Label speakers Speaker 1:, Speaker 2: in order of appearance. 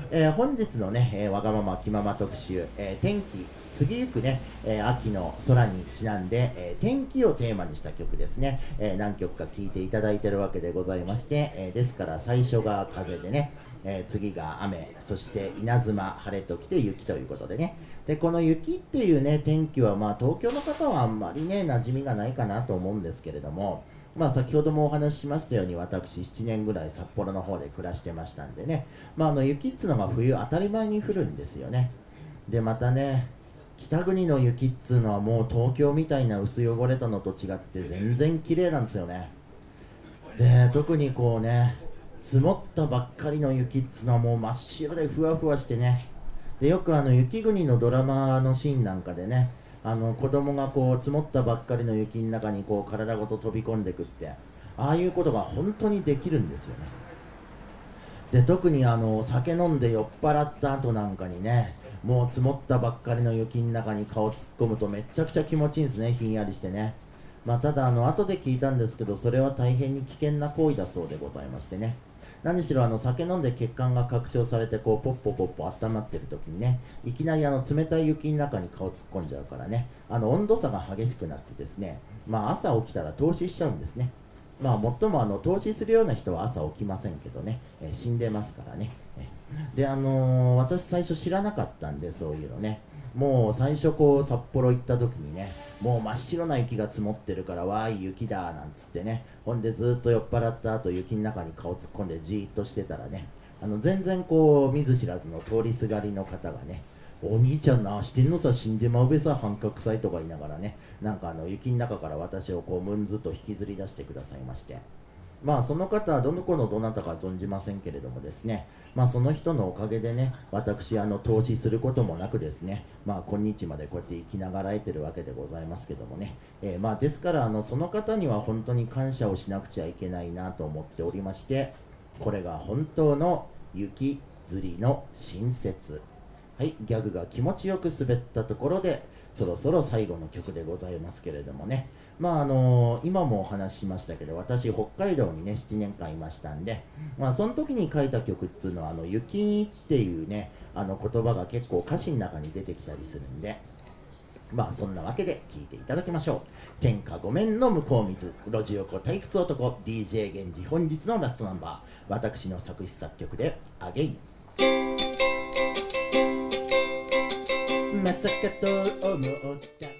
Speaker 1: 本日のね、わがまま気まま特集、天気、過ぎゆくね、秋の空にちなんで、天気をテーマにした曲ですね、何曲か聴いていただいてるわけでございまして、ですから最初が風でね、次が雨、そして稲妻、晴れときて雪ということでね。で、この雪っていうね、天気は東京の方はあんまりね、馴染みがないかなと思うんですけれども、先ほどもお話ししましたように、私7年ぐらい札幌の方で暮らしてましたんでね、雪っつうのが冬当たり前に降るんですよね。で、またね、北国の雪っつうのはもう東京みたいな薄汚れたのと違って全然綺麗なんですよね。で、特にこうね、積もったばっかりの雪っつうのはもう真っ白でふわふわしてね。で、よく雪国のドラマのシーンなんかでね、子供がこう積もったばっかりの雪の中にこう体ごと飛び込んでくって、ああいうことが本当にできるんですよね。で、特に酒飲んで酔っ払った後なんかにね、もう積もったばっかりの雪の中に顔突っ込むとめっちゃくちゃ気持ちいいんですね、ひんやりしてね。ただ後で聞いたんですけど、それは大変に危険な行為だそうでございましてね。何しろ酒飲んで血管が拡張されてこうポッポポッポ温まってる時にね、いきなり冷たい雪の中に顔突っ込んじゃうからね、温度差が激しくなってですね、朝起きたら凍死しちゃうんですね。もっとも凍死するような人は朝起きませんけどね、死んでますからね。で、私最初知らなかったんで、そういうのね。もう最初こう札幌行った時にね、もう真っ白な雪が積もってるから、わーい雪だなんつってね、ほんでずっと酔っ払った後雪の中に顔突っ込んでじーっとしてたらね、全然こう見ず知らずの通りすがりの方がね、お兄ちゃんなしてんのさ、死んでまうべさ、半角臭いとか言いながらね、なんか雪の中から私をこうムンズっと引きずり出してくださいまして、その方はどの子のどなたか存じませんけれどもですね、その人のおかげでね、私投資することもなくですね、今日までこうやって生きながらえてるわけでございますけどもね、ですからその方には本当に感謝をしなくちゃいけないなと思っておりまして、これが本当の雪吊りの新雪。はい、ギャグが気持ちよく滑ったところで、そろそろ最後の曲でございますけれどもね。今もお話ししましたけど、私北海道にね7年間いましたんで、その時に書いた曲っつうのは雪っていうね言葉が結構歌詞の中に出てきたりするんで、そんなわけで聴いていただきましょう。天下御免の向こう水、路地横退屈男 DJ 源氏、本日のラストナンバー、私の作詞作曲でアゲイン。まさかと思った